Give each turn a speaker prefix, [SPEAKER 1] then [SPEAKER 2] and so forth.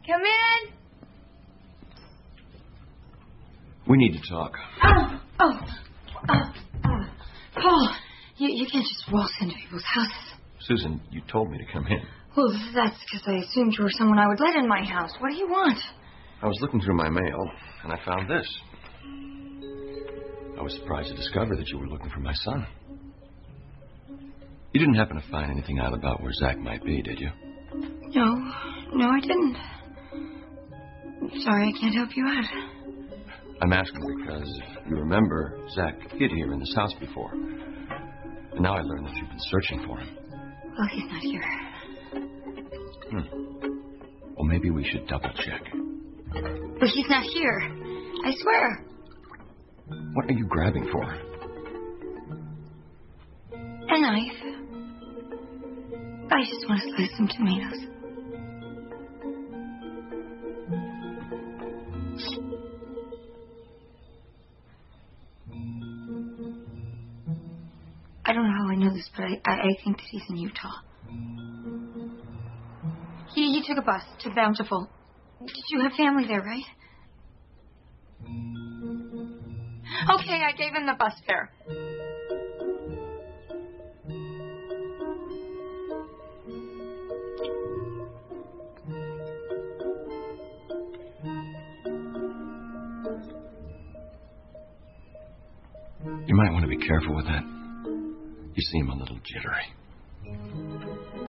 [SPEAKER 1] Come in.
[SPEAKER 2] We need to talk.
[SPEAKER 1] Paul, you can't just waltz into people's houses.
[SPEAKER 2] Susan, you told me to come in.
[SPEAKER 1] Well, that's because I assumed you were someone I would let in my house. What do you want?
[SPEAKER 2] I was looking through my mail, and I found this. I was surprised to discover that you were looking for my son. You didn't happen to find anything out about where Zach might be, did you?
[SPEAKER 1] No, I didn't. Sorry, I can't help you out.
[SPEAKER 2] I'm asking because, if you remember, Zach hid here in this house before. And now I learned that you've been searching for him.
[SPEAKER 1] Well, he's not here.
[SPEAKER 2] Well, maybe we should double-check.
[SPEAKER 1] But he's not here. I swear.
[SPEAKER 2] What are you grabbing for?
[SPEAKER 1] A knife. I just want to slice some tomatoes. I don't know how I know this, but I think that he's in Utah. He took a bus to Bountiful. You have family there, right? Okay, I gave him the bus fare.
[SPEAKER 2] You might want to be careful with that. You seem a little jittery.